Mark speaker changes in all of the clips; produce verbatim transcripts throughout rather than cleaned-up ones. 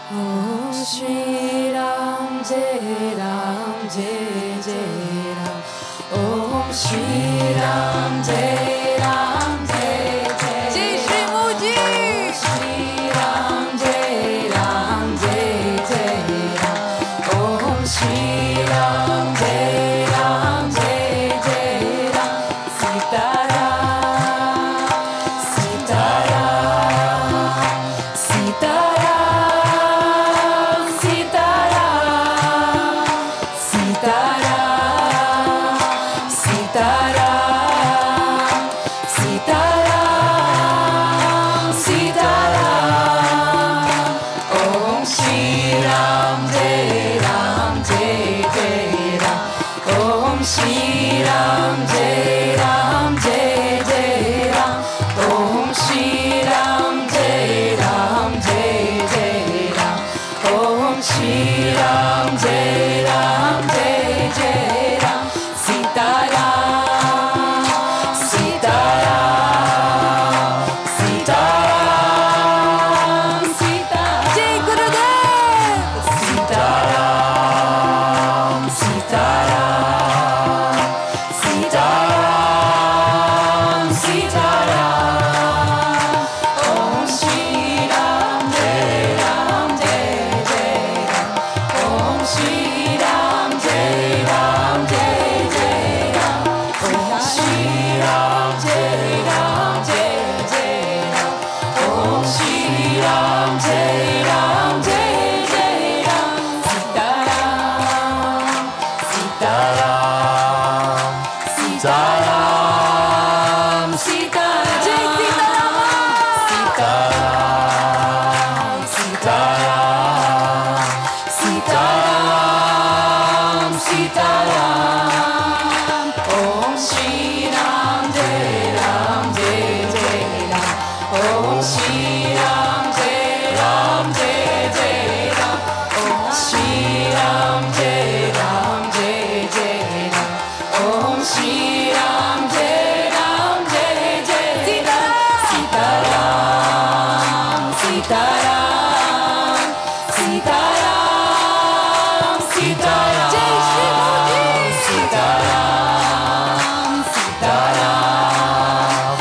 Speaker 1: Om Shri Ram Jai Ram Jai Jai Ram. Om Shri Ram Jai Ram Jai Jai
Speaker 2: Jai Shri Modi.
Speaker 1: Shri Ram Jai Ram Jai Jai Ram. Om Shri Ram Jai Ram Jai Jai Ram. Sitaram Sitaram Sitaram Shri Ram Jai Ram Jai Jai Ram. Om Shri Ram Jai Ram Jai Jai Ram. Om Shri Ram Jai Ram Jai Jai Ram. Sitaram Sitaram Sitaram Sitaram
Speaker 2: Jai Gurudev.
Speaker 1: Sitaram Sitaram Sitaram Sitaram
Speaker 2: Jai Sitaram.
Speaker 1: Sitaram Sitaram Sitaram. Om Shri Ram Jai Ram Jai Jai Ram. Om Shri Ram Jai Ram Jai Jai Ram. Om Shri Ram Jai Ram Jai Jai Ram. Om Shri Ram Jai Ram Jai Jai Ram. Sitaram Sitaram Sitaram Sitaram
Speaker 2: Jai Shri Modi.
Speaker 1: Sitaram Sitaram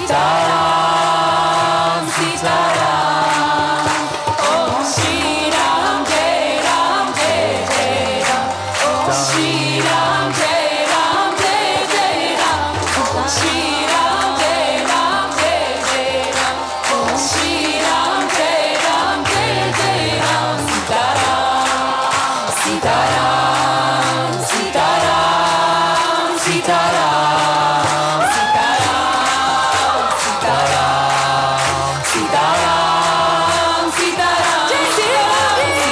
Speaker 1: Sitaram Sitaram. Om Shri Ram Jai Ram Jai Jai Ram. Om Shri Ram Jai Ram Jai Jai Ram. Om Shri Ram Jai Ram Jai Jai Ram. Om Shri Ram Jai Ram Jai Jai Ram. Sitaram Sitaram Sitaram Sitaram Sitaram Sitaram Sitaram
Speaker 2: Jai Shri Modi.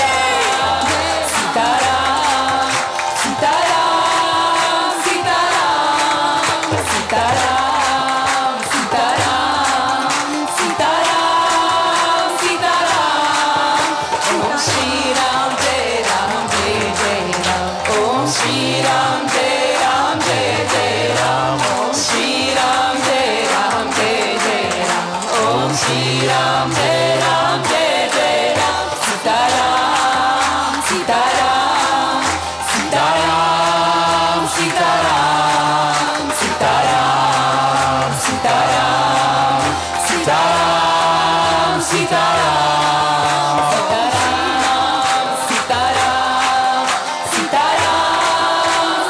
Speaker 1: Sitaram Sitaram Sitaram Sitaram Sitaram Sitaram Sitaram. Om Shri Ram Jai Ram Jai Jai Ram. Om Shri Ram Jai Ram Jai Jai Ram. Om Shri Ram Jai Ram Jai Jai Ram. Om Shri Ram Jai Ram Jai Jai Ram. Sitaram Sitaram Sitaram Sitaram Sitaram Sitaram Sitaram Sitaram Sitaram Sitaram Sitaram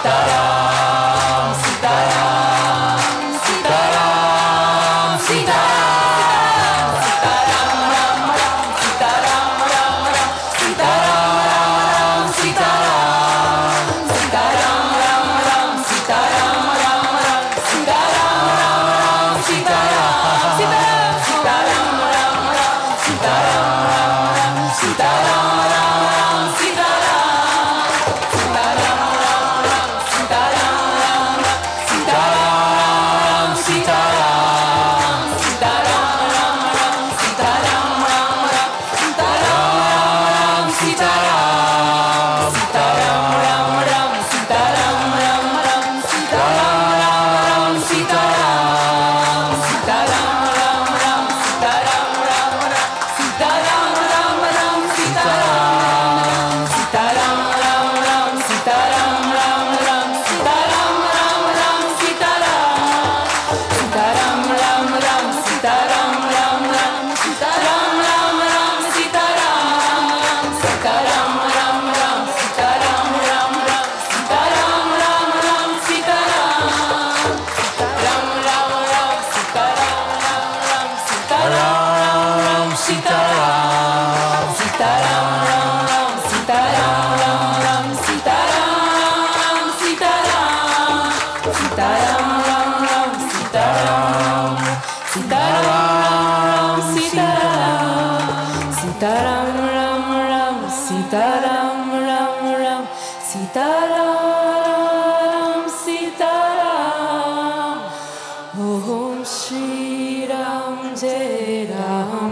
Speaker 1: Sitaram Sitaram Sitaram Sitaram Sitaram.